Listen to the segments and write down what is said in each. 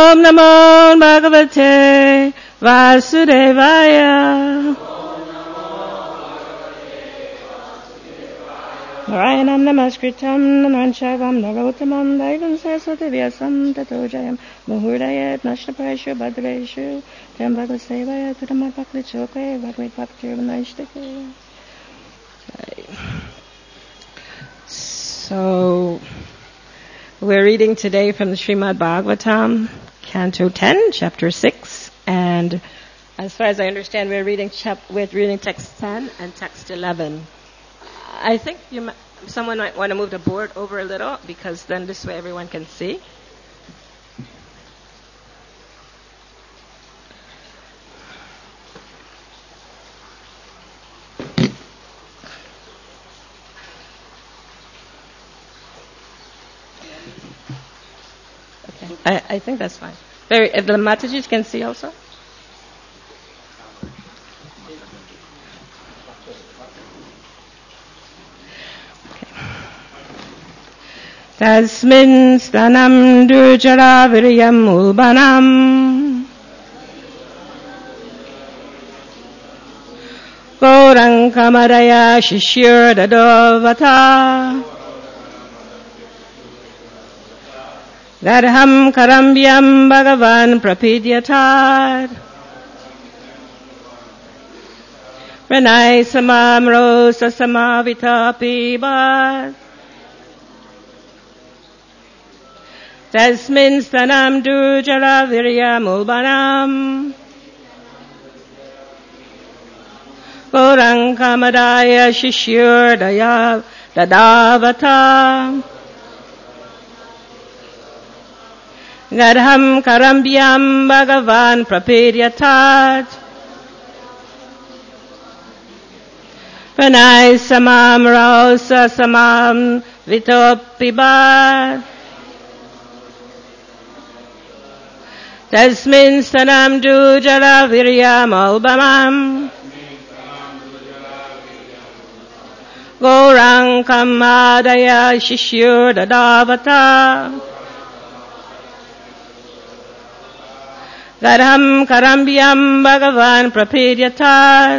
Om Namo Bhagavate Vasudevaya. Narayanam Namaskritam Naranchavam Narotamam Daivam Saraswati Vyasam Tato Jayam Muhurdayat Nashtaprashu Bhadreshu Tambhaga Sevaya Tudama Bhakti Choke Bhagavad Bhakti Vanashtake. So, we're reading today from the Srimad Bhagavatam, Canto 10, Chapter 6, and as far as I understand, we're reading text 10 and text 11. I think someone might want to move the board over a little, because then this way everyone can see. Okay, I think that's fine. If the Matajis can see also. Tasmin stanam durjara viryam ulbanam Gorang kamadaya shishir dadovata Gadham karambyam bhagavan prapidyatat Pranay samam rosa samavita pibat Tasmin stanam durjara viryam ulbanam Gorang kamadaya shishir dadavata Gadham karambyam bhagavan prapidyatat Pranay samam rosa samam vitopibat Tasmin stanam durjara viryam ulbanam Gorang kamadaya shishir dadavata Gadham karambyam bhagavan prapidyatat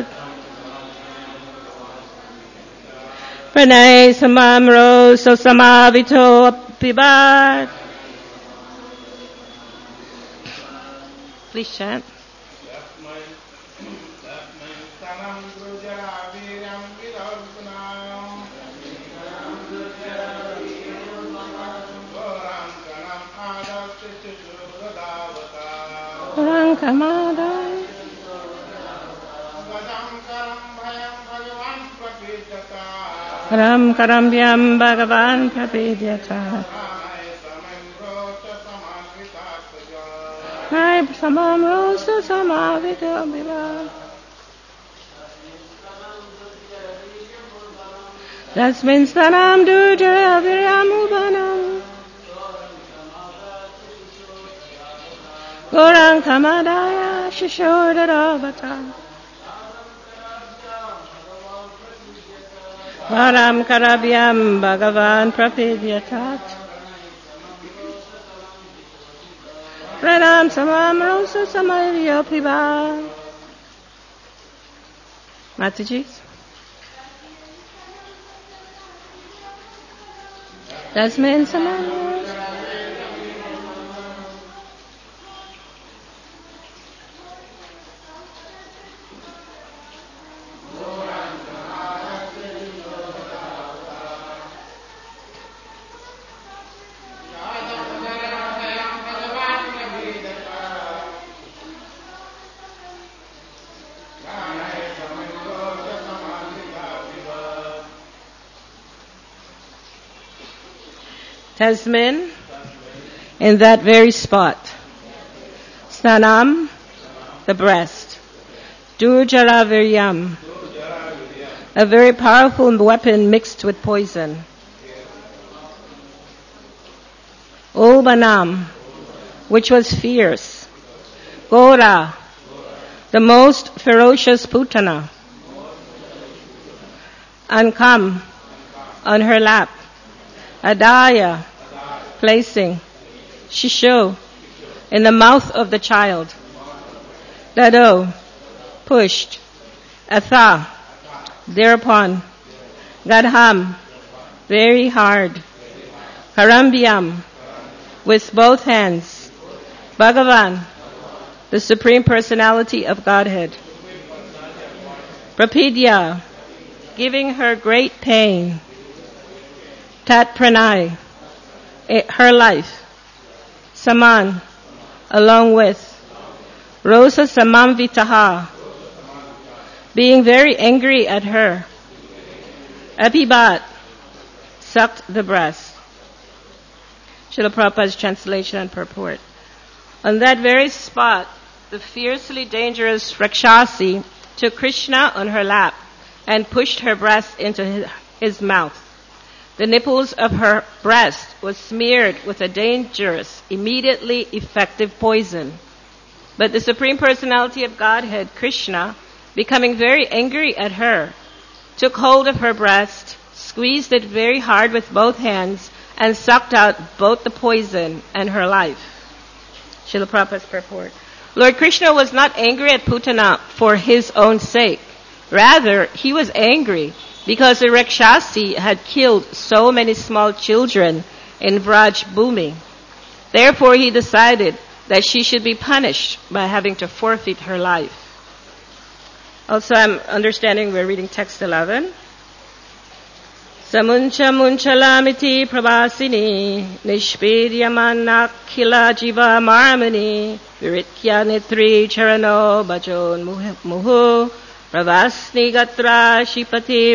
Pranay samam rosa samavito pibat. Please chant. Karam karambyam bhagavan prapidyatat Nay samam rosa samavito biva Tasmin stanam durjara viryam ulbanam Gorang kamadaya shishir dadavata Varam karabyam bhagavan prapidyatat Pranam samam rosa samadhyo piba. Mataji. Tasmin samam rosa. Tasmin, in that very spot. Snanam, the breast. Durjara viryam, a very powerful weapon mixed with poison. Ulbanam, which was fierce. Gora, the most ferocious Putana. Ankam, on her lap. Adaya, placing. Shisho, in the mouth of the child. Dado, pushed. Atha, thereupon. Gadham, very hard. Harambiam, with both hands. Bhagavan, the Supreme Personality of Godhead. Prapidya, giving her great pain. Tat Pranay, her life. Saman, along with. Rosa Samamvitaha, being very angry at her. Abhibat, sucked the breast. Srila Prabhupada's translation and purport. On that very spot, the fiercely dangerous Rakshasi took Krishna on her lap and pushed her breast into his mouth. The nipples of her breast was smeared with a dangerous, immediately effective poison. But the Supreme Personality of Godhead, Krishna, becoming very angry at her, took hold of her breast, squeezed it very hard with both hands, and sucked out both the poison and her life. Srila Prabhupada's purport. Lord Krishna was not angry at Putana for his own sake. Rather, he was angry because the Rakshasi had killed so many small children in Vraj Bhumi. Therefore, he decided that she should be punished by having to forfeit her life. Also, I'm understanding we're reading text 11. Samuncha munchalamiti prabhasini nishpidyamanna khila jiva marmani viritya nitri charano bajon muhu pravasni gatra shipati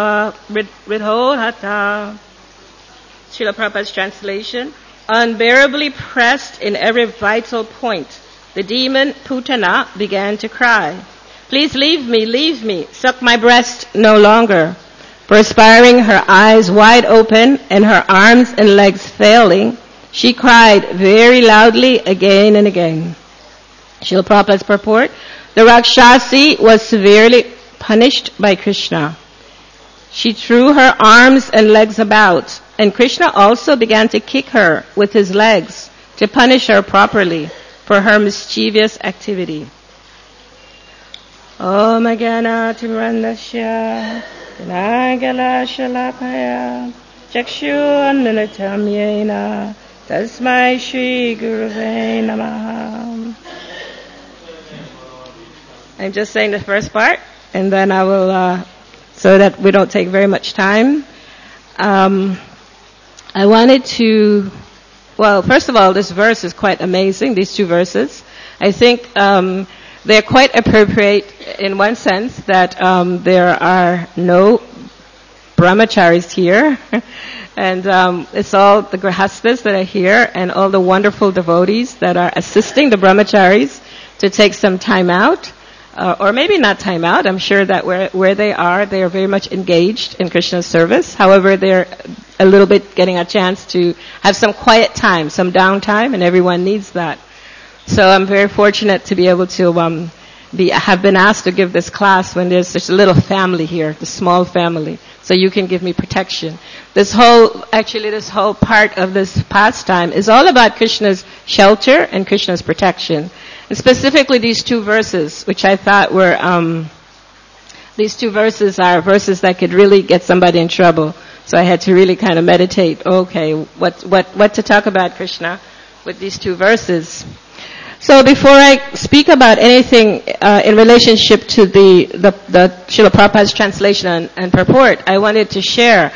ridhohata. Srila Prabhupada's translation. Unbearably pressed in every vital point, the demon Putana began to cry, "Please leave me, suck my breast no longer." Perspiring, her eyes wide open and her arms and legs failing, she cried very loudly again and again. Srila Prabhupada's purport. The Rakshasi was severely punished by Krishna. She threw her arms and legs about, and Krishna also began to kick her with his legs to punish her properly for her mischievous activity. Om Agana Timrandasya Nagala Shalakaya Chakshu Ananatam Yena Tasmai Shri Guruve Namaha. I'm just saying the first part, and then I will, so that we don't take very much time. I wanted to, well, first of all, this verse is quite amazing, these two verses. I think they're quite appropriate in one sense that there are no brahmacharis here. And it's all the grihasthas that are here and all the wonderful devotees that are assisting the brahmacharis to take some time out. Or maybe not time out. I'm sure that where they are very much engaged in Krishna's service. However, they're a little bit getting a chance to have some quiet time, some downtime, and everyone needs that. So I'm very fortunate to be able to have been asked to give this class when there's such a little family here, the small family. So you can give me protection. This whole part of this pastime is all about Krishna's shelter and Krishna's protection. And specifically these two verses, which I thought were, these two verses are verses that could really get somebody in trouble. So I had to really kind of meditate, okay, what to talk about Krishna with these two verses. So before I speak about anything in relationship to the Srila Prabhupada's translation and purport, I wanted to share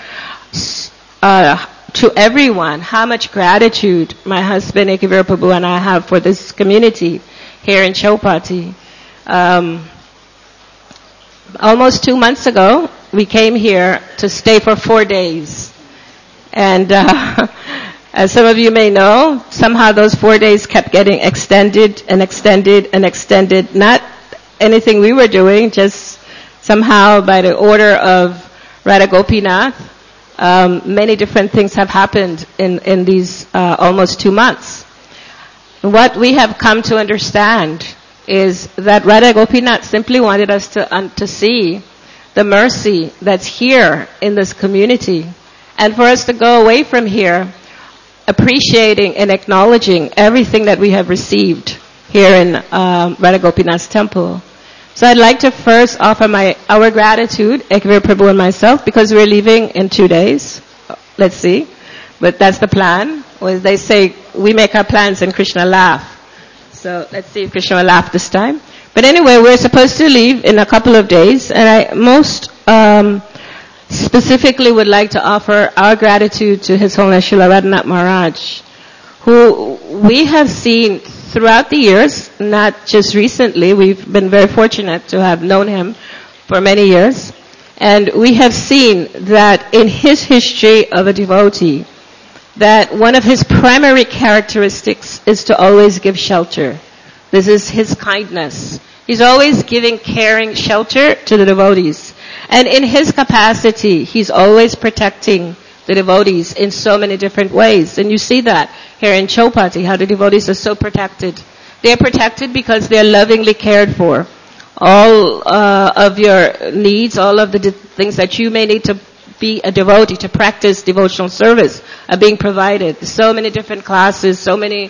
to everyone how much gratitude my husband Ekavira Prabhu and I have for this community here in Chowpatty. Almost 2 months ago, we came here to stay for 4 days. And as some of you may know, somehow those 4 days kept getting extended and extended and extended. Not anything we were doing, just somehow by the order of Radha Gopinath, many different things have happened in these almost 2 months. What we have come to understand is that Radha Gopinath simply wanted us to see the mercy that's here in this community, and for us to go away from here appreciating and acknowledging everything that we have received here in Radha Gopinath's temple. So I'd like to first offer our gratitude, Ekavir Prabhu and myself, because we're leaving in 2 days. Let's see. But that's the plan. Well, they say we make our plans and Krishna laugh. So let's see if Krishna will laugh this time. But anyway, we're supposed to leave in a couple of days, and I most specifically would like to offer our gratitude to His Holiness Srila Radhanath Maharaj, who we have seen throughout the years, not just recently. We've been very fortunate to have known him for many years. And we have seen that in his history of a devotee, that one of his primary characteristics is to always give shelter. This is his kindness. He's always giving caring shelter to the devotees. And in his capacity, he's always protecting the devotees in so many different ways. And you see that here in Chowpatty, how the devotees are so protected. They're protected because they're lovingly cared for. All of your needs, all of the things that you may need to be a devotee, to practice devotional service, are being provided. So many different classes, so many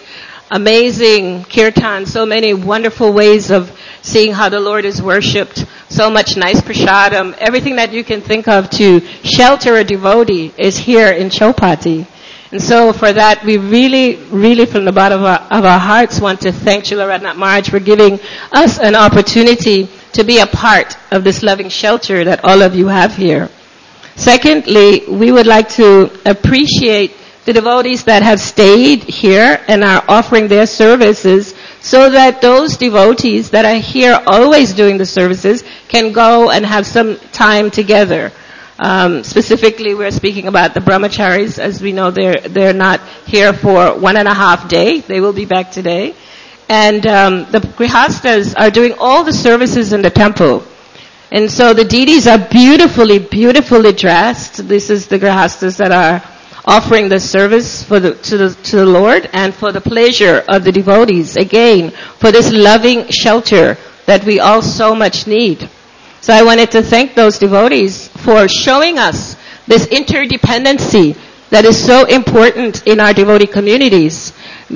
amazing kirtan, so many wonderful ways of seeing how the Lord is worshipped, so much nice prasadam, everything that you can think of to shelter a devotee is here in Chowpatty. And so for that, we really, really from the bottom of our hearts want to thank Srila Radhanath Maharaj for giving us an opportunity to be a part of this loving shelter that all of you have here. Secondly, we would like to appreciate the devotees that have stayed here and are offering their services so that those devotees that are here always doing the services can go and have some time together. Specifically, we're speaking about the brahmacharis. As we know, they're not here for 1.5 days. They will be back today. And the grihastas are doing all the services in the temple. And so the deities are beautifully, beautifully dressed. This is the grihastas that are offering the service to the Lord and for the pleasure of the devotees. Again, for this loving shelter that we all so much need. So I wanted to thank those devotees for showing us this interdependency that is so important in our devotee communities.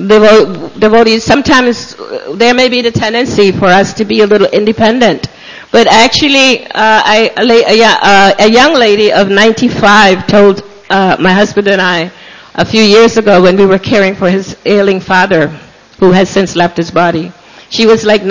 Devotees, sometimes there may be the tendency for us to be a little independent. But actually, a young lady of 95 told my husband and I a few years ago when we were caring for his ailing father, who has since left his body. She was like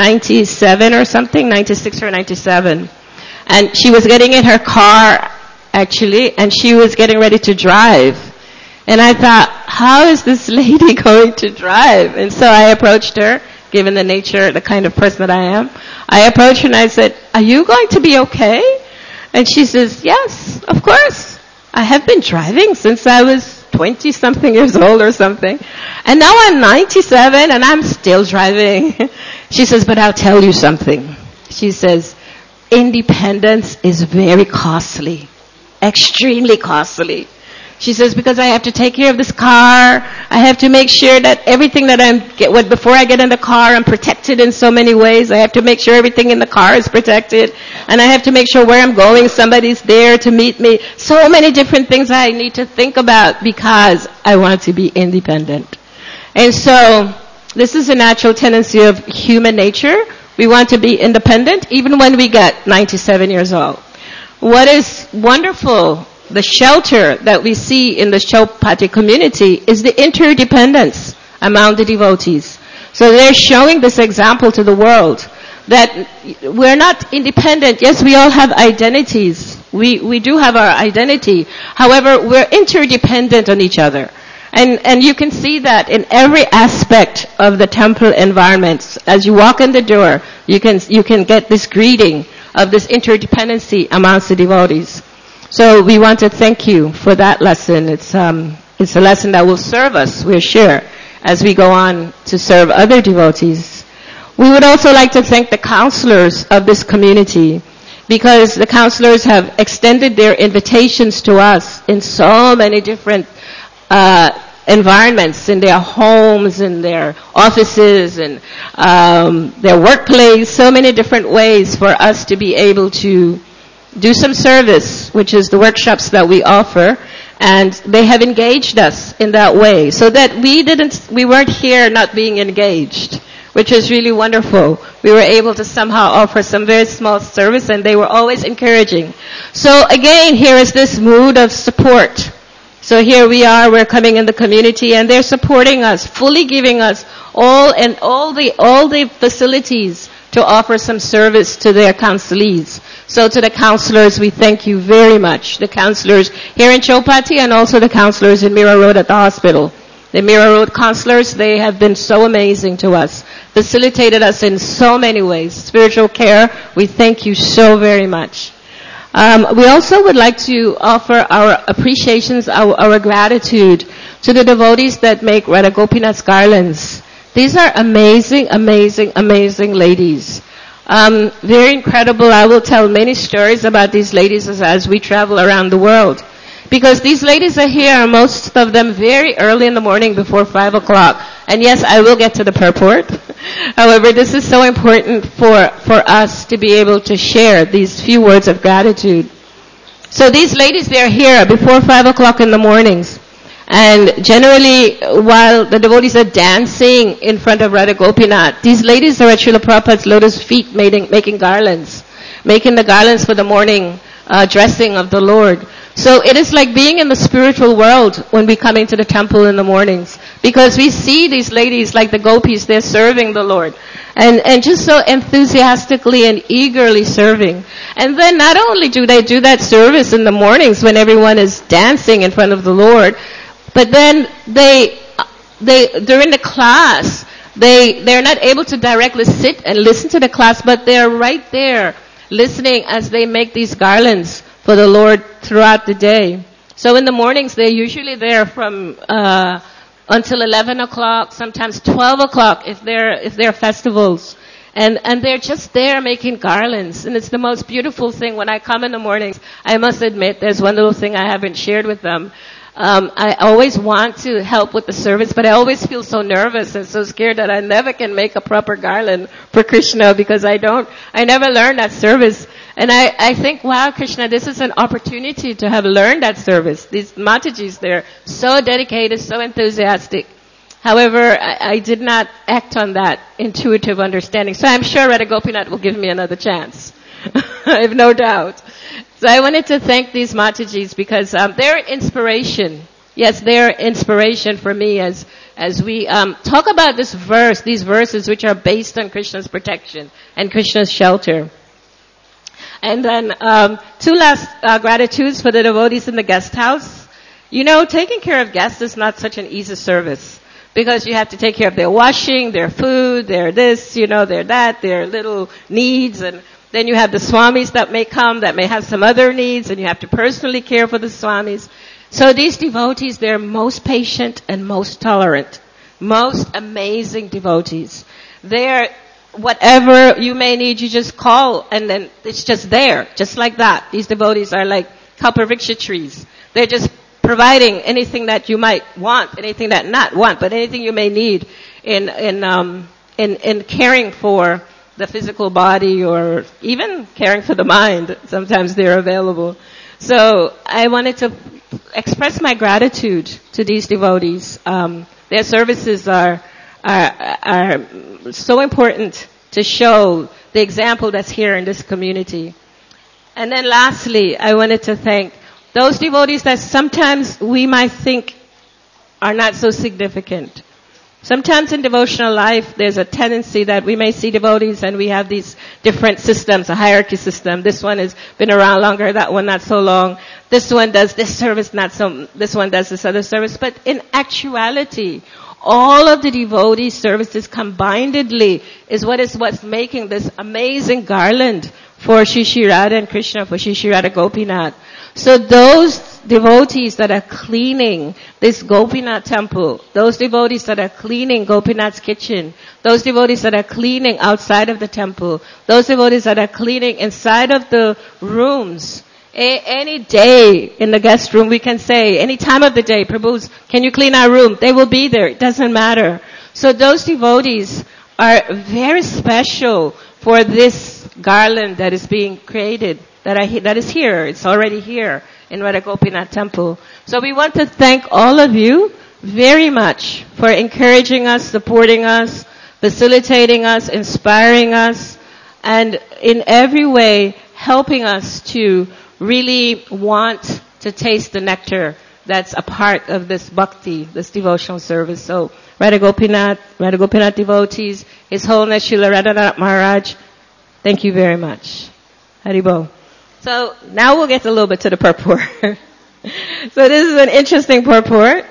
97 or something, 96 or 97. And she was getting in her car, actually, and she was getting ready to drive. And I thought, how is this lady going to drive? And so I approached her, given the nature, the kind of person that I am. I approached her and I said, are you going to be okay? And she says, yes, of course. I have been driving since I was 20-something years old or something. And now I'm 97 and I'm still driving. She says, but I'll tell you something. She says, independence is very costly. Extremely costly. She says, because I have to take care of this car. I have to make sure that everything that before I get in the car, I'm protected in so many ways. I have to make sure everything in the car is protected. And I have to make sure where I'm going, somebody's there to meet me. So many different things I need to think about because I want to be independent. And so, this is a natural tendency of human nature. We want to be independent even when we get 97 years old. What is wonderful, the shelter that we see in the Chowpatty community is the interdependence among the devotees. So they're showing this example to the world that we're not independent. Yes, we all have identities. We do have our identity. However, we're interdependent on each other. And you can see that in every aspect of the temple environment. As you walk in the door, you can get this greeting of this interdependency amongst the devotees. So we want to thank you for that lesson. It's a lesson that will serve us, we're sure, as we go on to serve other devotees. We would also like to thank the counselors of this community, because the counselors have extended their invitations to us in so many different environments, in their homes, in their offices, and their workplace, so many different ways for us to be able to do some service, which is the workshops that we offer, And they have engaged us in that way so that we weren't here not being engaged, which is really wonderful. We were able to somehow offer some very small service, and they were always encouraging. So again, here is this mood of support. So here we are, we're coming in the community, and they're supporting us, fully giving us all the facilities to offer some service to their counselees. So to the counselors, we thank you very much. The counselors here in Chowpatty and also the counselors in Mira Road at the hospital. The Mira Road counselors, they have been so amazing to us, facilitated us in so many ways. Spiritual care, we thank you so very much. We also would like to offer our appreciations, our gratitude to the devotees that make Radha Gopinath's garlands. These are amazing, amazing, amazing ladies. Very incredible. I will tell many stories about these ladies as we travel around the world. Because these ladies are here, most of them very early in the morning before 5 o'clock. And yes, I will get to the purport. However, this is so important for us to be able to share these few words of gratitude. So these ladies, they're here before 5 o'clock in the mornings. And generally, while the devotees are dancing in front of Radha Gopinath, these ladies are at Srila Prabhupada's lotus feet making garlands, making the garlands for the morning dressing of the Lord. So it is like being in the spiritual world when we come into the temple in the mornings, because we see these ladies like the gopis, they're serving the Lord. And just so enthusiastically and eagerly serving. And then not only do they do that service in the mornings when everyone is dancing in front of the Lord, but then they during the class, they're not able to directly sit and listen to the class, but they're right there listening as they make these garlands for the Lord throughout the day. So in the mornings, they're usually there from until 11 o'clock, sometimes 12 o'clock if they're festivals. And they're just there making garlands. And it's the most beautiful thing. When I come in the mornings, I must admit there's one little thing I haven't shared with them. I always want to help with the service, but I always feel so nervous and so scared that I never can make a proper garland for Krishna because I never learned that service. And I think, wow, Krishna, this is an opportunity to have learned that service. These Matajis, they're so dedicated, so enthusiastic. However, I did not act on that intuitive understanding. So I'm sure Radha Gopinath will give me another chance. I have no doubt. So I wanted to thank these Matajis because they're inspiration. Yes, they're inspiration for me as we talk about these verses which are based on Krishna's protection and Krishna's shelter. And then 2 last gratitudes for the devotees in the guest house. You know, taking care of guests is not such an easy service because you have to take care of their washing, their food, their this, their that, their little needs, and then you have the swamis that may come that may have some other needs, and you have to personally care for the swamis. So these devotees, they're most patient and most tolerant. Most amazing devotees. They're, whatever you may need, you just call, and then it's just there, just like that. These devotees are like kalpavriksha trees. They're just providing anything that you might want, anything that not want, but anything you may need in caring for the physical body or even caring for the mind. Sometimes they're available. So I wanted to express my gratitude to these devotees. Their services are so important to show the example that's here in this community. And then lastly, I wanted to thank those devotees that sometimes we might think are not so significant. Sometimes in devotional life, there's a tendency that we may see devotees and we have these different systems, a hierarchy system. This one has been around longer, that one not so long. This one does this service, this one does this other service. But in actuality, all of the devotee services combinedly is what's making this amazing garland for Shri Radha and Krishna, for Shri Radha Gopinath. So those devotees that are cleaning this Gopinath temple, those devotees that are cleaning Gopinath's kitchen, those devotees that are cleaning outside of the temple, those devotees that are cleaning inside of the rooms, any day in the guest room we can say, any time of the day, Prabhu, can you clean our room? They will be there. It doesn't matter. So those devotees are very special for this garland that is being created, that is here. It's already here. in Radha Gopinath Temple. So we want to thank all of you very much for encouraging us, supporting us, facilitating us, inspiring us, and in every way helping us to really want to taste the nectar that's a part of this bhakti, this devotional service. So Radha Gopinath devotees, His Holiness Srila Radhanath Maharaj, thank you very much. Haribol. So now we'll get a little bit to the purport. So this is an interesting purport.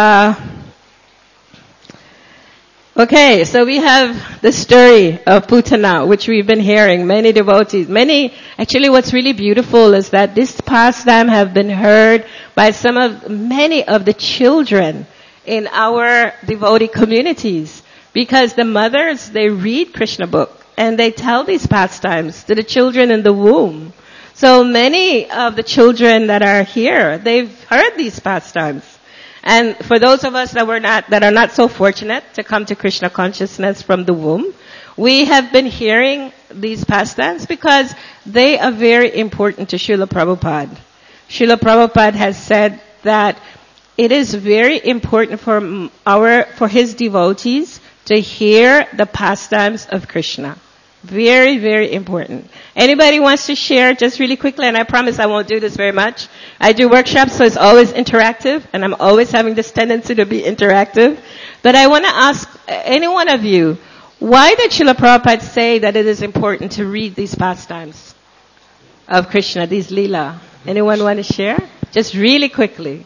Okay, so we have the story of Putana, which we've been hearing, many devotees, actually what's really beautiful is that this pastime have been heard by many of the children in our devotee communities, because the mothers, they read Krishna book and they tell these pastimes to the children in the womb. So many of the children that are here, they've heard these pastimes. And for those of us that are not so fortunate to come to Krishna consciousness from the womb, we have been hearing these pastimes because they are very important to Srila Prabhupada. Srila Prabhupada has said that it is very important for his devotees to hear the pastimes of Krishna. Very, very important. Anybody wants to share just really quickly, and I promise I won't do this very much. I do workshops, so it's always interactive, and I'm always having this tendency to be interactive. But I want to ask any one of you, why did Srila Prabhupada say that it is important to read these pastimes of Krishna, these Leela? Anyone want to share? Just really quickly.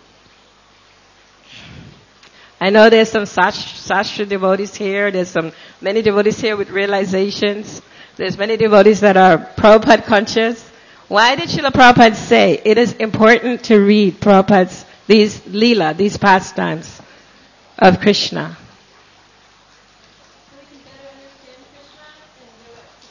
I know there's some Sastra devotees here. There's many devotees here with realizations. There's many devotees that are Prabhupada conscious. Why did Srila Prabhupada say it is important to read Prabhupada's, these Leela, these pastimes of Krishna? So we can better understand Krishna and go back to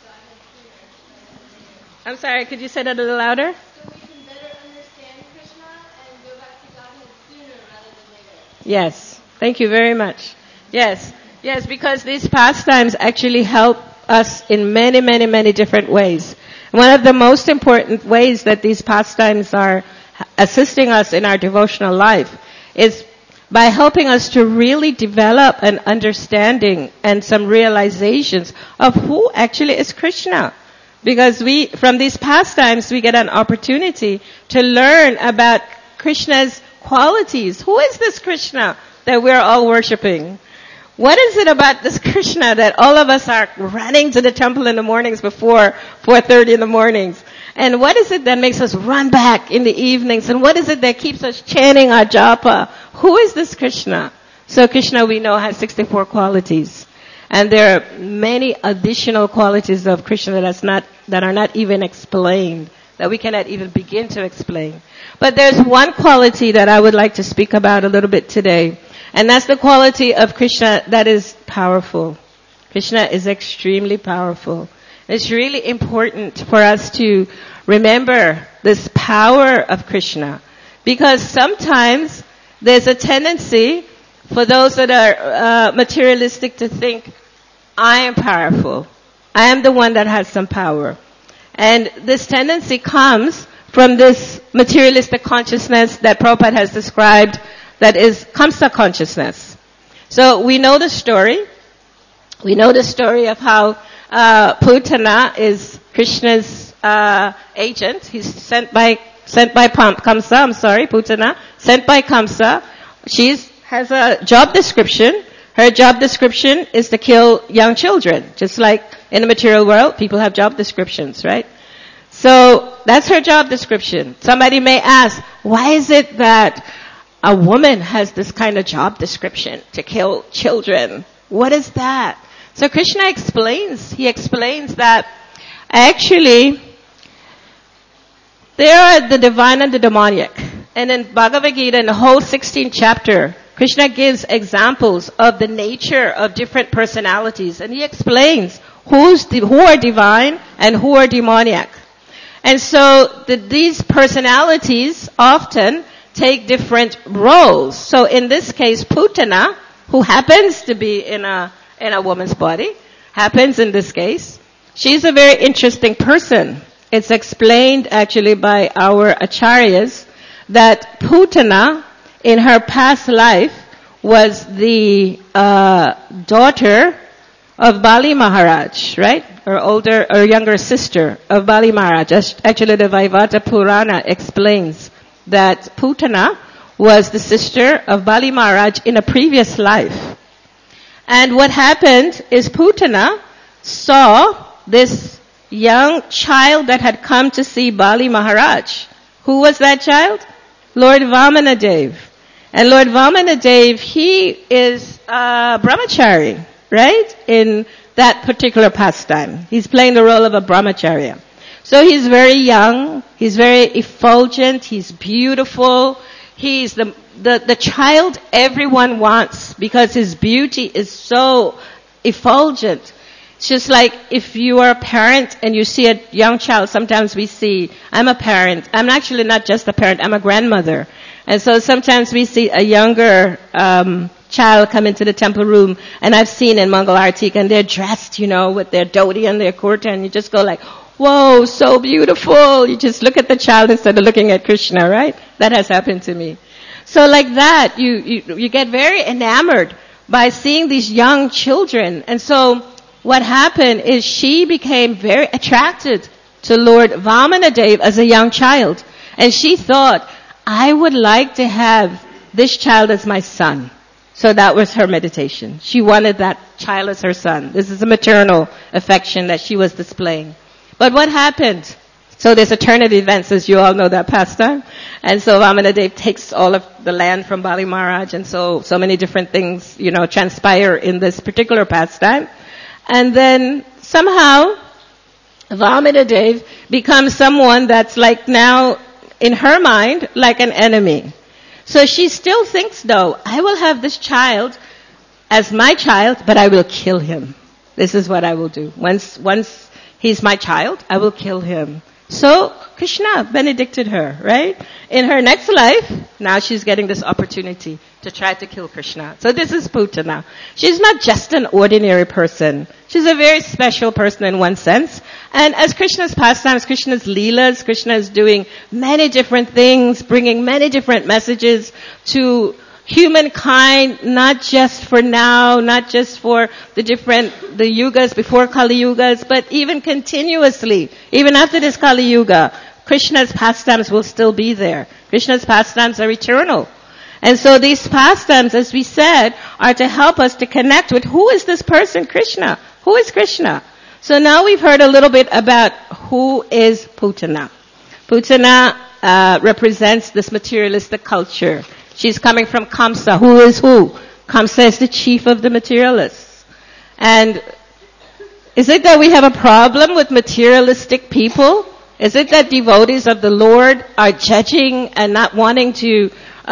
Godhead sooner. I'm sorry, could you say that a little louder? So we can better understand Krishna and go back to Godhead sooner rather than later. Yes. Thank you very much. Yes, because these pastimes actually help us in many, many, many different ways. One of the most important ways that these pastimes are assisting us in our devotional life is by helping us to really develop an understanding and some realizations of who actually is Krishna. Because from these pastimes, we get an opportunity to learn about Krishna's qualities. Who is this Krishna that we're all worshiping? What is it about this Krishna that all of us are running to the temple in the mornings before 4:30 in the mornings? And what is it that makes us run back in the evenings? And what is it that keeps us chanting our japa? Who is this Krishna? So Krishna, we know, has 64 qualities. And there are many additional qualities of Krishna that are not even explained, that we cannot even begin to explain. But there's one quality that I would like to speak about a little bit today. And that's the quality of Krishna that is powerful. Krishna is extremely powerful. It's really important for us to remember this power of Krishna. Because sometimes there's a tendency for those that are materialistic to think, I am powerful. I am the one that has some power. And this tendency comes from this materialistic consciousness that Prabhupada has described, that is Kamsa consciousness. So we know the story. We know the story of how Putana is Krishna's agent. He's sent by Kamsa. Putana, sent by Kamsa. She has a job description. Her job description is to kill young children. Just like in the material world, people have job descriptions, right? So that's her job description. Somebody may ask, why is it that a woman has this kind of job description to kill children? What is that? So Krishna explains. He explains that actually there are the divine and the demoniac. And in Bhagavad Gita, in the whole 16th chapter, Krishna gives examples of the nature of different personalities. And he explains who are divine and who are demoniac. And so these personalities often take different roles. So in this case, Putana, who happens to be in a woman's body, happens in this case. She's a very interesting person. It's explained actually by our acharyas that Putana, in her past life, was the daughter of Bali Maharaj, right? Or younger sister of Bali Maharaj. Actually, the Vaivata Purana explains that Putana was the sister of Bali Maharaj in a previous life. And what happened is Putana saw this young child that had come to see Bali Maharaj. Who was that child? Lord Vamanadev. And Lord Vamanadev, he is brahmachari, right? In that particular pastime. He's playing the role of a brahmacharya. So he's very young, he's very effulgent, he's beautiful, he's the child everyone wants because his beauty is so effulgent. It's just like if you are a parent and you see a young child, sometimes we see, I'm a parent, I'm actually not just a parent, I'm a grandmother. And so sometimes we see a younger child come into the temple room, and I've seen in Mangal Artik, and they're dressed, with their dhoti and their kurta, and you just go like, whoa, so beautiful. You just look at the child instead of looking at Krishna, right? That has happened to me. So like that, you get very enamored by seeing these young children. And so what happened is she became very attracted to Lord Vamanadev as a young child. And she thought, I would like to have this child as my son. So that was her meditation. She wanted that child as her son. This is a maternal affection that she was displaying. But what happened? So there's a turn of events, as you all know that pastime. And so Vamanadev takes all of the land from Bali Maharaj, and so many different things, transpire in this particular pastime. And then somehow Vamanadev becomes someone that's like now, in her mind, like an enemy. So she still thinks, though, I will have this child as my child, but I will kill him. This is what I will do. Once he's my child, I will kill him. So Krishna benedicted her, right? In her next life, now she's getting this opportunity to try to kill Krishna. So this is Putana. She's not just an ordinary person. She's a very special person in one sense. And as Krishna's pastimes, Krishna's leelas, Krishna is doing many different things, bringing many different messages to humankind, not just for now, not just for the yugas before Kali Yugas, but even continuously, even after this Kali Yuga, Krishna's pastimes will still be there. Krishna's pastimes are eternal. And so these pastimes, as we said, are to help us to connect with who is this person, Krishna? Who is Krishna? So now we've heard a little bit about who is Putana. Putana represents this materialistic culture. She's coming from Kamsa. Who is who? Kamsa is the chief of the materialists. And is it that we have a problem with materialistic people? Is it that devotees of the Lord are judging and not wanting to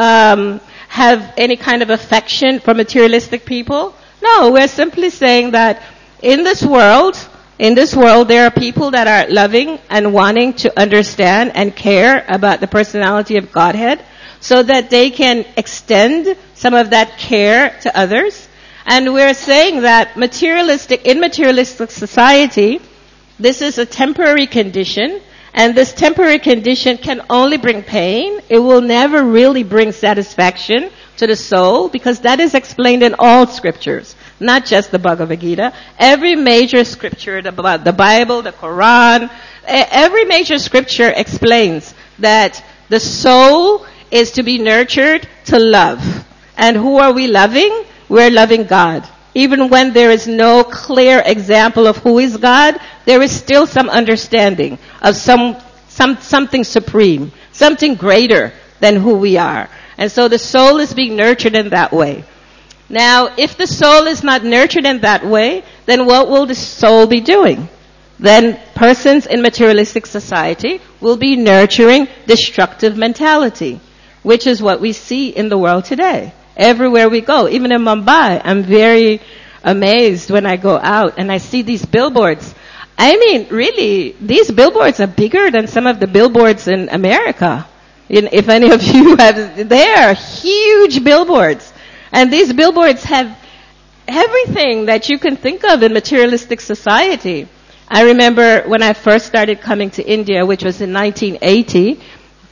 have any kind of affection for materialistic people? No, we're simply saying that in this world, there are people that are loving and wanting to understand and care about the personality of Godhead, so that they can extend some of that care to others. And we're saying that in materialistic society, this is a temporary condition, and this temporary condition can only bring pain. It will never really bring satisfaction to the soul, because that is explained in all scriptures, not just the Bhagavad Gita. Every major scripture about the Bible, the Quran, every major scripture explains that the soul is to be nurtured to love. And who are we loving? We're loving God. Even when there is no clear example of who is God, there is still some understanding of something supreme, something greater than who we are. And so the soul is being nurtured in that way. Now, if the soul is not nurtured in that way, then what will the soul be doing? Then persons in materialistic society will be nurturing destructive mentality, which is what we see in the world today. Everywhere we go, even in Mumbai, I'm very amazed when I go out and I see these billboards. I mean, really, these billboards are bigger than some of the billboards in America. If any of you they are huge billboards. And these billboards have everything that you can think of in materialistic society. I remember when I first started coming to India, which was in 1980,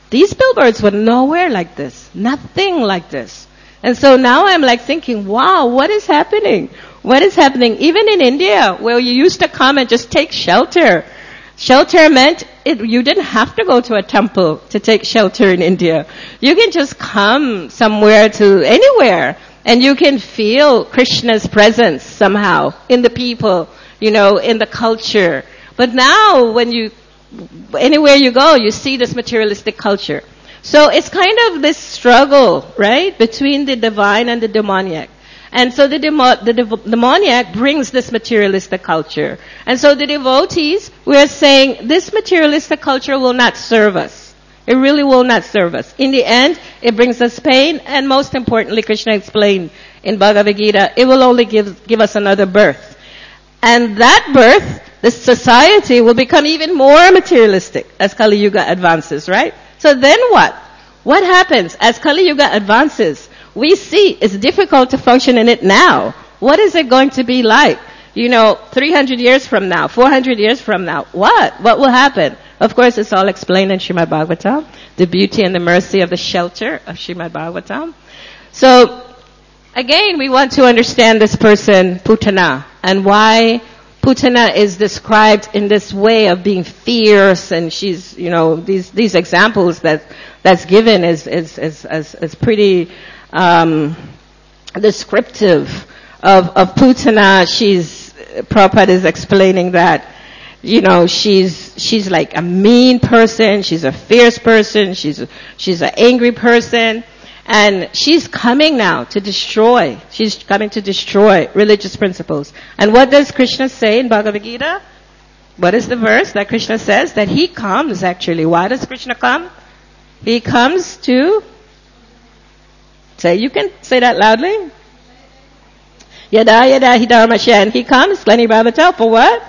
These billboards were nowhere like this. Nothing like this. And so now I'm like thinking, wow, what is happening? What is happening? Even in India, where you used to come and just take shelter. Shelter meant you didn't have to go to a temple to take shelter in India. You can just come somewhere to anywhere and you can feel Krishna's presence somehow in the people, in the culture. But now anywhere you go, you see this materialistic culture. So it's kind of this struggle, right, between the divine and the demoniac. And so the demoniac brings this materialistic culture. And so the devotees, we're saying this materialistic culture will not serve us. It really will not serve us. In the end, it brings us pain, and most importantly, Krishna explained in Bhagavad Gita, it will only give us another birth. And that birth, the society will become even more materialistic as Kali Yuga advances, right? So then what? What happens as Kali Yuga advances? We see it's difficult to function in it now. What is it going to be like? 300 years from now, 400 years from now. What? What will happen? Of course, it's all explained in Srimad Bhagavatam, the beauty and the mercy of the shelter of Srimad Bhagavatam. So, again, we want to understand this person, Putana, and why Putana is described in this way of being fierce, and she's, these examples that's given is pretty descriptive of Putana. Prabhupada is explaining that, she's like a mean person, she's a fierce person, she's an angry person, and she's coming now to destroy. She's coming to destroy religious principles. And what does Krishna say in Bhagavad Gita? What is the verse that Krishna says? That he comes actually. Why does Krishna come? He comes to you can say that loudly. Yada hi dharmasya. And he comes, Glennie Bhavatal, for what?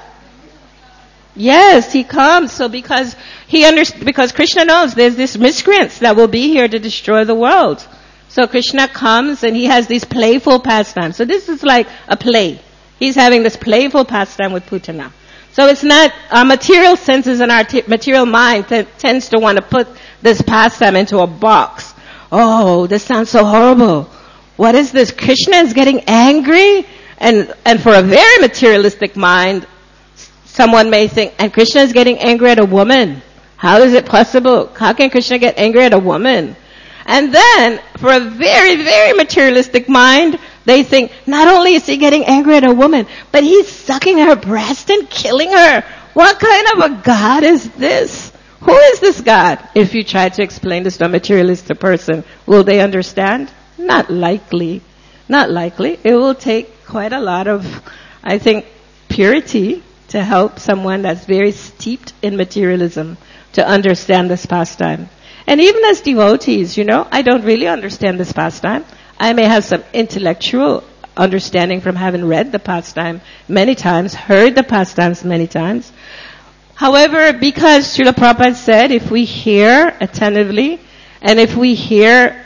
Yes, he comes. So because Krishna knows there's these miscreants that will be here to destroy the world. So Krishna comes and he has these playful pastimes. So this is like a play. He's having this playful pastime with Putana. So it's not, our material senses and our material mind tends to want to put this pastime into a box. Oh, this sounds so horrible. What is this? Krishna is getting angry? And for a very materialistic mind, someone may think, and Krishna is getting angry at a woman. How is it possible? How can Krishna get angry at a woman? And then, for a very, very materialistic mind, they think, not only is he getting angry at a woman, but he's sucking her breast and killing her. What kind of a God is this? Who is this God? If you try to explain this to a materialistic person, will they understand? Not likely. Not likely. It will take quite a lot of, I think, purity to help someone that's very steeped in materialism to understand this pastime. And even as devotees, I don't really understand this pastime. I may have some intellectual understanding from having read the pastime many times, heard the pastimes many times. However, because Srila Prabhupada said, if we hear attentively, and if we hear,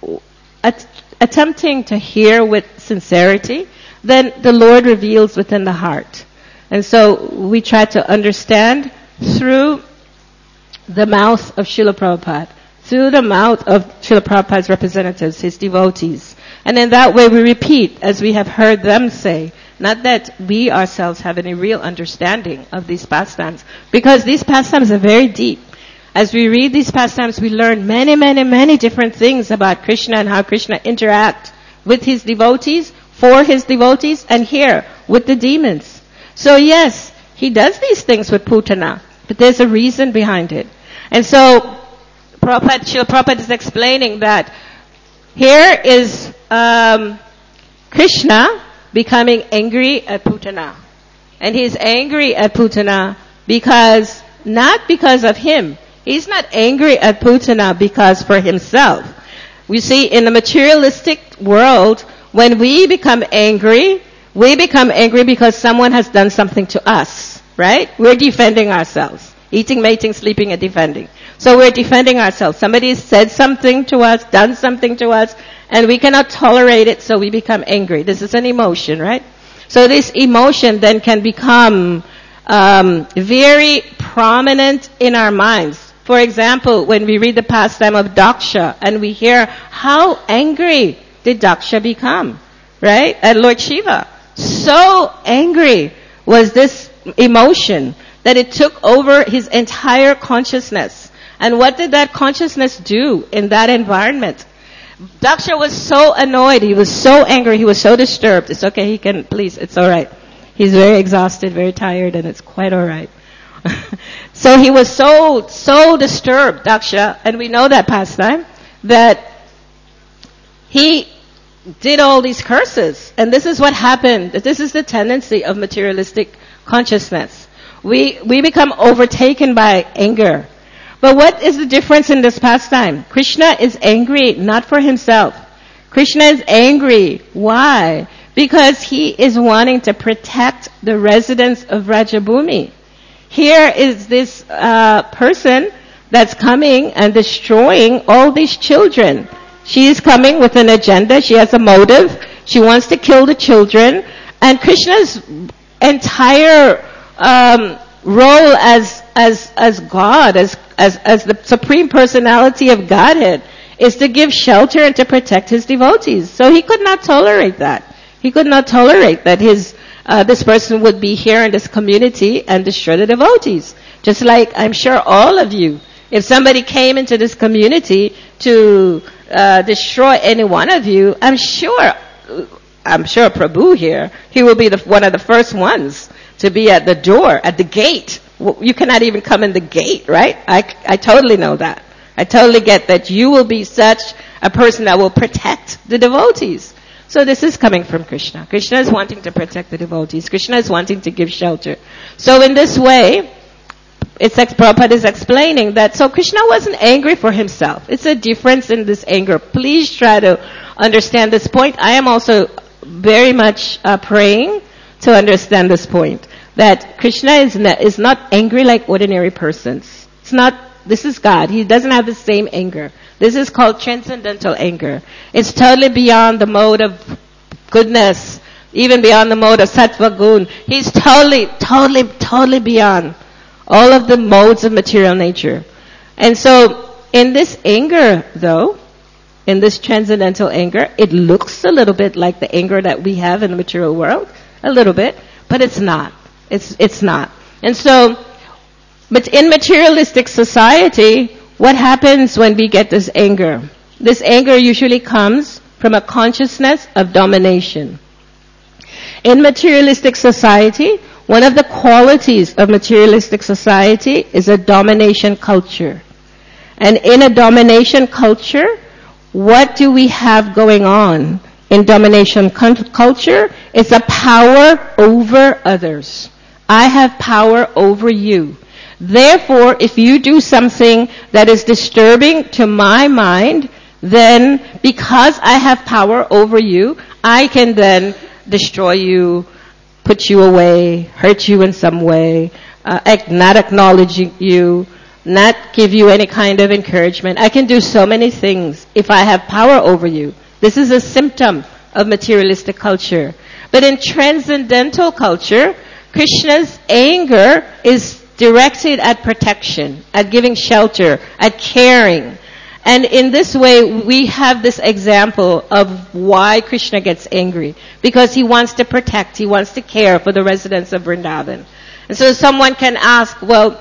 attempting to hear with sincerity, then the Lord reveals within the heart. And so we try to understand through the mouth of Srila Prabhupada, through the mouth of Srila Prabhupada's representatives, his devotees. And in that way we repeat as we have heard them say, not that we ourselves have any real understanding of these pastimes, because these pastimes are very deep. As we read these pastimes, we learn many, many, many different things about Krishna and how Krishna interacts with his devotees, for his devotees, and here with the demons. So yes, he does these things with Putana, but there's a reason behind it. And so Srila Prabhupada is explaining that here is Krishna becoming angry at Putana. And he's angry at Putana not because of him. He's not angry at Putana because for himself. We see in the materialistic world, when we become angry because someone has done something to us, right? We're defending ourselves. Eating, mating, sleeping, and defending. So we're defending ourselves. Somebody said something to us, done something to us, and we cannot tolerate it, so we become angry. This is an emotion, right? So this emotion then can become very prominent in our minds. For example, when we read the pastime of Daksha and we hear how angry did Daksha become, right? At Lord Shiva. So angry was this emotion that it took over his entire consciousness. And what did that consciousness do in that environment? Daksha was so annoyed. He was so angry. He was so disturbed. It's okay. He can, please. It's all right. He's very exhausted, very tired, and it's quite all right. So he was so disturbed, Daksha, and we know that pastime, that he did all these curses. And this is what happened. This is the tendency of materialistic consciousness. We become overtaken by anger. But what is the difference in this pastime? Krishna is angry not for himself. Krishna is angry. Why? Because he is wanting to protect the residents of Rajabhumi. Here is this person that's coming and destroying all these children. She is coming with an agenda. She has a motive. She wants to kill the children. And Krishna's entire role as God, as the Supreme Personality of Godhead, is to give shelter and to protect his devotees. So he could not tolerate that. He could not tolerate that this person would be here in this community and destroy the devotees. Just like I'm sure all of you, if somebody came into this community to destroy any one of you, I'm sure Prabhu here, he will be one of the first ones to be at the door, at the gate. You cannot even come in the gate, right? I totally know that. I totally get that you will be such a person that will protect the devotees. So this is coming from Krishna. Krishna is wanting to protect the devotees. Krishna is wanting to give shelter. So in this way, Prabhupada is explaining that, so Krishna wasn't angry for himself. It's a difference in this anger. Please try to understand this point. I am also very much praying to understand this point. That Krishna is not angry like ordinary persons. This is God. He doesn't have the same anger. This is called transcendental anger. It's totally beyond the mode of goodness, even beyond the mode of sattva gun. He's totally beyond all of the modes of material nature. And so, in this anger, though, in this transcendental anger, it looks a little bit like the anger that we have in the material world, a little bit, but it's not. It's not. And so, but in materialistic society, what happens when we get this anger? This anger usually comes from a consciousness of domination. In materialistic society, one of the qualities of materialistic society is a domination culture. And in a domination culture, what do we have going on? In domination culture, it's a power over others. I have power over you. Therefore, if you do something that is disturbing to my mind, then because I have power over you, I can then destroy you, put you away, hurt you in some way, not acknowledge you, not give you any kind of encouragement. I can do so many things if I have power over you. This is a symptom of materialistic culture. But in transcendental culture, Krishna's anger is directed at protection, at giving shelter, at caring. And in this way, we have this example of why Krishna gets angry. Because he wants to protect, he wants to care for the residents of Vrindavan. And so someone can ask, well,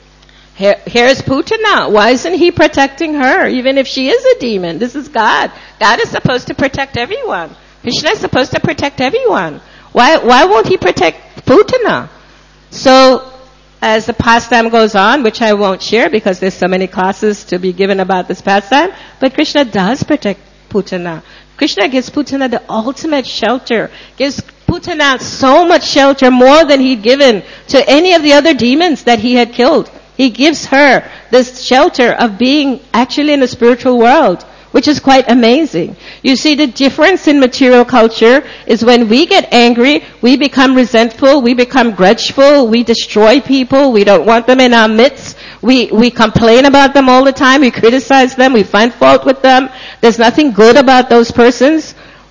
here's Putana. Why isn't he protecting her, even if she is a demon? This is God. God is supposed to protect everyone. Krishna is supposed to protect everyone. Why won't he protect Putana? So, as the pastime goes on, which I won't share because there's so many classes to be given about this pastime, but Krishna does protect Putana. Krishna gives Putana the ultimate shelter, gives Putana so much shelter, more than he'd given to any of the other demons that he had killed. He gives her this shelter of being actually in the spiritual world, which is quite amazing. You see, the difference in material culture is when we get angry, we become resentful, we become grudgeful, we destroy people, we don't want them in our midst, we complain about them all the time, we criticize them, we find fault with them. There's nothing good about those persons.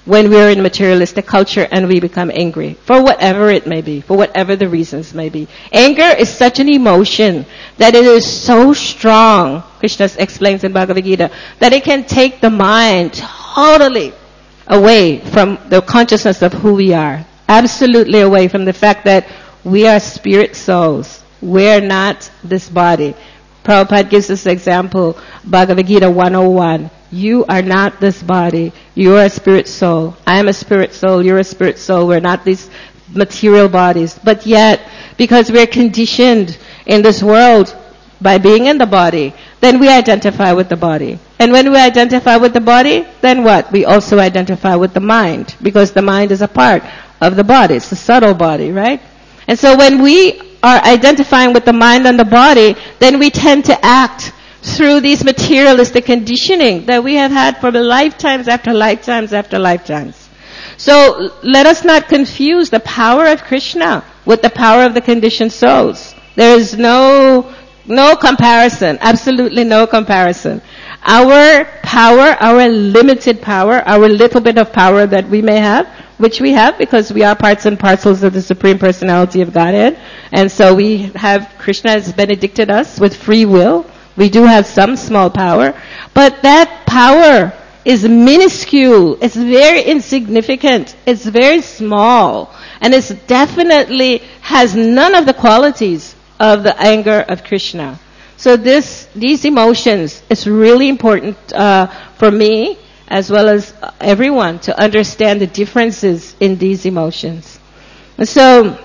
when we're in materialistic culture and we become angry, for whatever it may be, for whatever the reasons may be. Anger is such an emotion that it is so strong, Krishna explains in Bhagavad Gita, that it can take the mind totally away from the consciousness of who we are. Absolutely away from the fact that we are spirit souls. We're not this body. Prabhupada gives us the example, Bhagavad Gita 101. You are not this body. You are a spirit soul. I am a spirit soul. You're a spirit soul. We're not these material bodies. But yet, because we're conditioned in this world by being in the body, then we identify with the body. And when we identify with the body, then what? We also identify with the mind, because the mind is a part of the body. It's the subtle body, right? And so when we are identifying with the mind and the body, then we tend to act through these materialistic conditioning that we have had for lifetimes after lifetimes after lifetimes. So let us not confuse the power of Krishna with the power of the conditioned souls. There is no comparison, absolutely no comparison. Our power, our limited power, our little bit of power that we may have, which we have because we are parts and parcels of the Supreme Personality of Godhead, and so Krishna has benedicted us with free will. We do have some small power, but that power is minuscule. It's very insignificant. It's very small. And it definitely has none of the qualities of the anger of Krishna. So these emotions, it's really important for me as well as everyone to understand the differences in these emotions. And so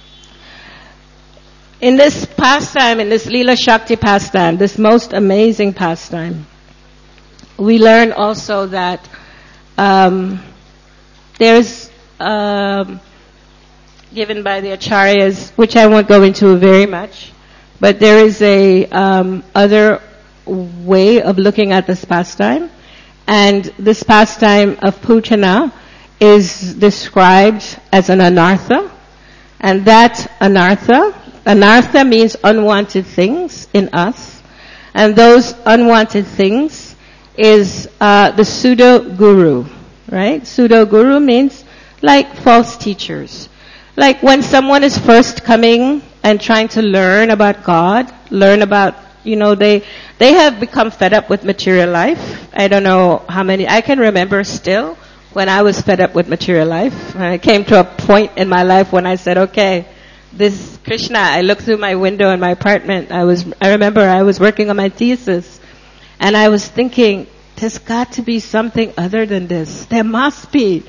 in this pastime, in this Leela Shakti pastime, this most amazing pastime, we learn also that there's given by the acharyas, which I won't go into very much, but there is a other way of looking at this pastime, and this pastime of Pujana is described as an anartha, and that anartha means unwanted things in us, and those unwanted things is the pseudo-guru, right? Pseudo-guru means like false teachers. Like when someone is first coming and trying to learn about God, learn about, they have become fed up with material life. I don't know how many, I can remember still when I was fed up with material life. I came to a point in my life when I said, okay, this Krishna, I looked through my window in my apartment. I remember I was working on my thesis, and I was thinking, there's got to be something other than this. There must be.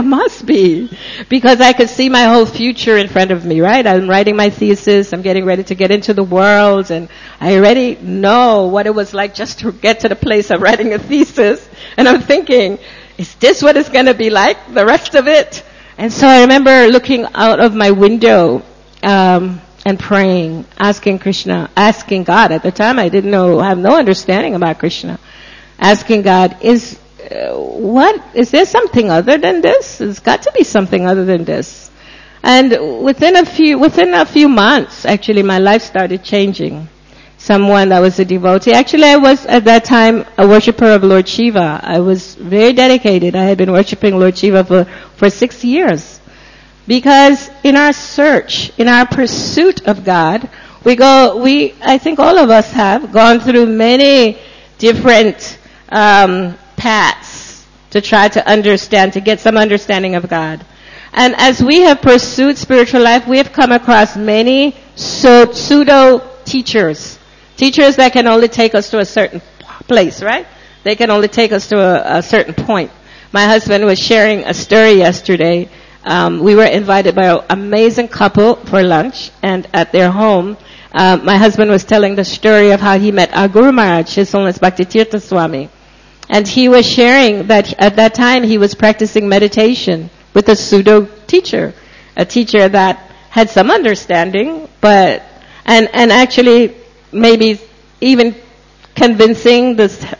Because I could see my whole future in front of me, right? I'm writing my thesis, I'm getting ready to get into the world, and I already know what it was like just to get to the place of writing a thesis. And I'm thinking, is this what it's going to be like, the rest of it? And so I remember looking out of my window and praying, asking Krishna, asking God. At the time I have no understanding about Krishna. Asking God, is there something other than this? There's got to be something other than this. And within a few months, actually, my life started changing. Someone that was a devotee. Actually, I was at that time a worshiper of Lord Shiva. I was very dedicated. I had been worshiping Lord Shiva for 6 years. Because in our search, in our pursuit of God, I think all of us have gone through many different paths to try to understand, to get some understanding of God. And as we have pursued spiritual life, we have come across many pseudo teachers that can only take us to a certain place, right? They can only take us to a certain point. My husband was sharing a story yesterday. We were invited by an amazing couple for lunch, and at their home, my husband was telling the story of how he met our Guru Maharaj, His Holiness Bhaktitirtha Swami. And he was sharing that at that time he was practicing meditation with a pseudo teacher, a teacher that had some understanding, but actually maybe even convincing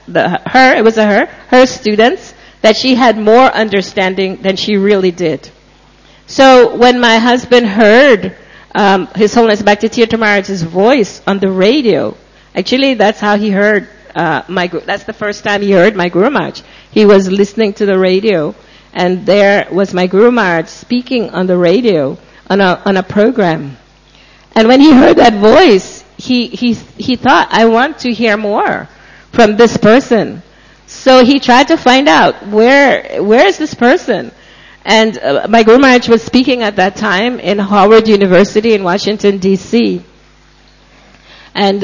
her students that she had more understanding than she really did. So when my husband heard His Holiness Bhaktitirtha Maharaj's voice on the radio, actually that's how he heard that's the first time he heard my Guru Maharaj. He was listening to the radio, And there was my Guru Maharaj speaking on the radio on a program. And when he heard that voice, he thought, I want to hear more from this person. So he tried to find out, where is this person? And my Guru Maharaj was speaking at that time in Howard University in Washington, D.C. And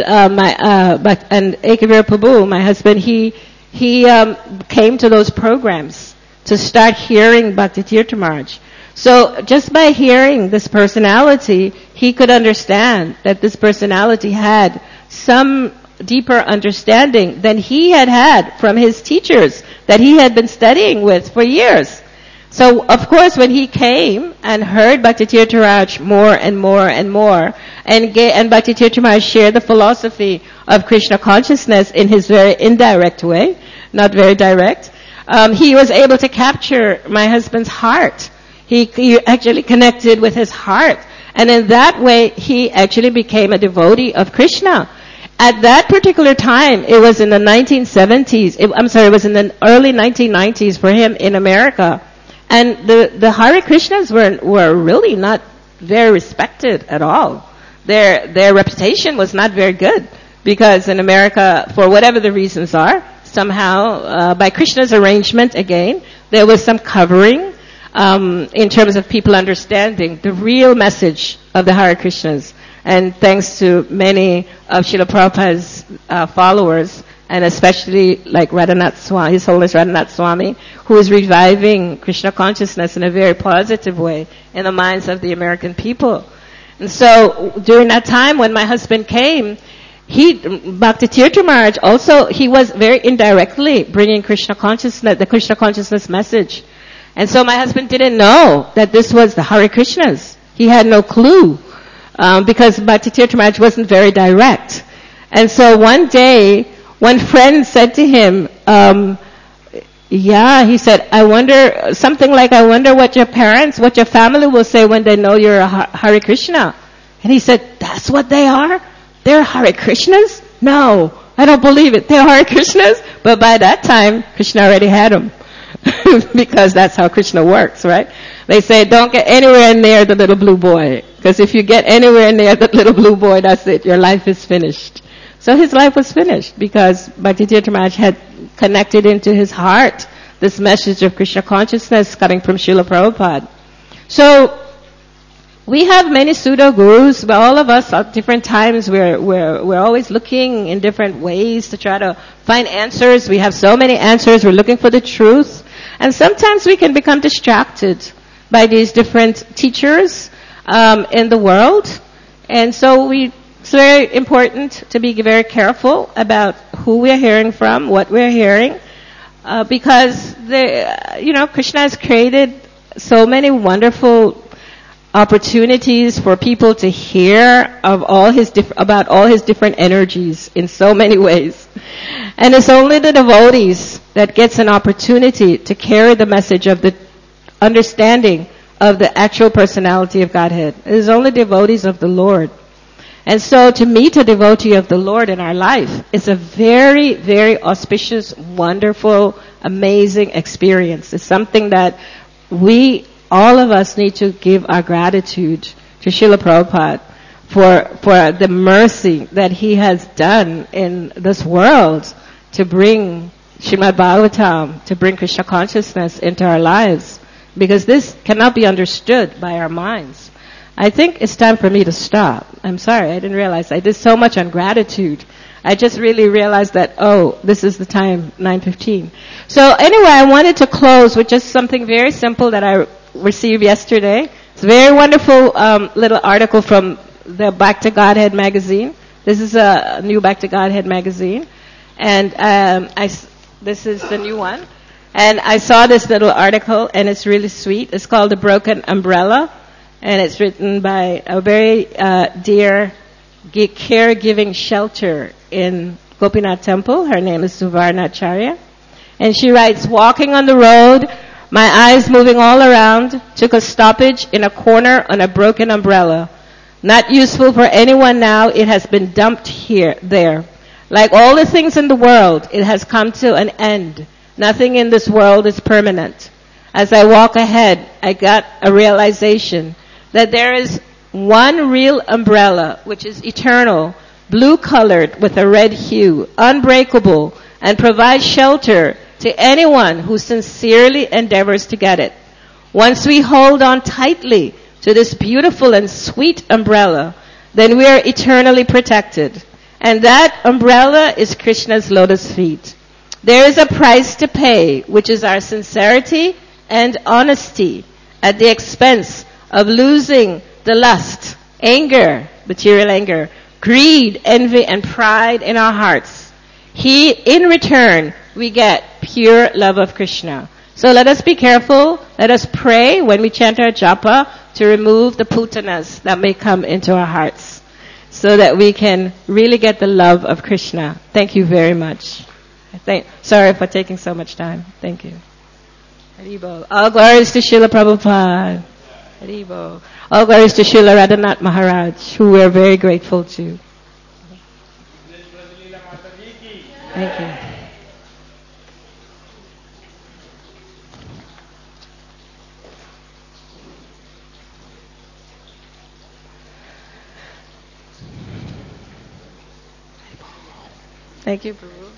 Ekavir Prabhu, my husband, he came to those programs to start hearing Bhakti Tirtha Maharaj. So just by hearing this personality, he could understand that this personality had some deeper understanding than he had from his teachers that he had been studying with for years. So, of course, when he came and heard Bhakti Tirtha Maharaj more and more and more, and Bhakti Tirtha Maharaj shared the philosophy of Krishna consciousness in his very indirect way, not very direct, he was able to capture my husband's heart. He actually connected with his heart. And in that way, he actually became a devotee of Krishna. At that particular time, it was in the 1970s, it was in the early 1990s for him in America. And the Hare Krishnas were really not very respected at all. Their reputation was not very good, because in America, for whatever the reasons are, somehow, by Krishna's arrangement again, there was some covering, in terms of people understanding the real message of the Hare Krishnas. And thanks to many of Srila Prabhupada's followers, and especially like Radhanath Swami, His Holiness Radhanath Swami, who is reviving Krishna consciousness in a very positive way in the minds of the American people. And so during that time when my husband came, Bhakti Tirtha Maharaj also, he was very indirectly bringing Krishna consciousness, the Krishna consciousness message. And so my husband didn't know that this was the Hare Krishnas. He had no clue, because Bhakti Tirtha Maharaj wasn't very direct. And so one day, one friend said to him, he said, I wonder what your parents, what your family will say when they know you're a Hare Krishna. And he said, that's what they are? They're Hare Krishnas? No, I don't believe it. They're Hare Krishnas? But by that time, Krishna already had them. Because that's how Krishna works, right? They say, don't get anywhere near the little blue boy. Because if you get anywhere near the little blue boy, that's it. Your life is finished. So his life was finished because Bhakti Tirtha Maharaj had connected into his heart this message of Krishna consciousness coming from Srila Prabhupada. So we have many pseudo-gurus, but all of us at different times we're always looking in different ways to try to find answers. We have so many answers. We're looking for the truth. And sometimes we can become distracted by these different teachers in the world. And so it's very important to be very careful about who we're hearing from, what we're hearing, because Krishna has created so many wonderful opportunities for people to hear about all his different energies in so many ways. And it's only the devotees that gets an opportunity to carry the message of the understanding of the actual personality of Godhead. It is only devotees of the Lord. And so to meet a devotee of the Lord in our life is a very, very auspicious, wonderful, amazing experience. It's something that all of us need to give our gratitude to Srila Prabhupada for the mercy that he has done in this world to bring Srimad Bhagavatam, to bring Krishna consciousness into our lives. Because this cannot be understood by our minds. I think it's time for me to stop. I'm sorry, I didn't realize. I did so much on gratitude. I just really realized that, this is the time, 9:15. So anyway, I wanted to close with just something very simple that I received yesterday. It's a very wonderful little article from the Back to Godhead magazine. This is a new Back to Godhead magazine. And this is the new one. And I saw this little article, and it's really sweet. It's called The Broken Umbrella. And it's written by a very dear caregiving shelter in Gopinath Temple. Her name is Suvarna Acharya. And she writes, walking on the road, my eyes moving all around, took a stoppage in a corner on a broken umbrella. Not useful for anyone now, it has been dumped there. Like all the things in the world, it has come to an end. Nothing in this world is permanent. as I walk ahead, I got a realization that there is one real umbrella, which is eternal, blue-colored with a red hue, unbreakable, and provides shelter to anyone who sincerely endeavors to get it. Once we hold on tightly to this beautiful and sweet umbrella, then we are eternally protected. And that umbrella is Krishna's lotus feet. There is a price to pay, which is our sincerity and honesty at the expense of losing the lust, anger, material anger, greed, envy, and pride in our hearts. In return, we get pure love of Krishna. So let us be careful. Let us pray when we chant our japa to remove the putanas that may come into our hearts so that we can really get the love of Krishna. Thank you very much. Sorry for taking so much time. Thank you. Haribo. All glories to Srila Prabhupada. Haribo. All glories to Srila Radhanath Maharaj, who we are very grateful to. Thank you. Thank you, Prabhu.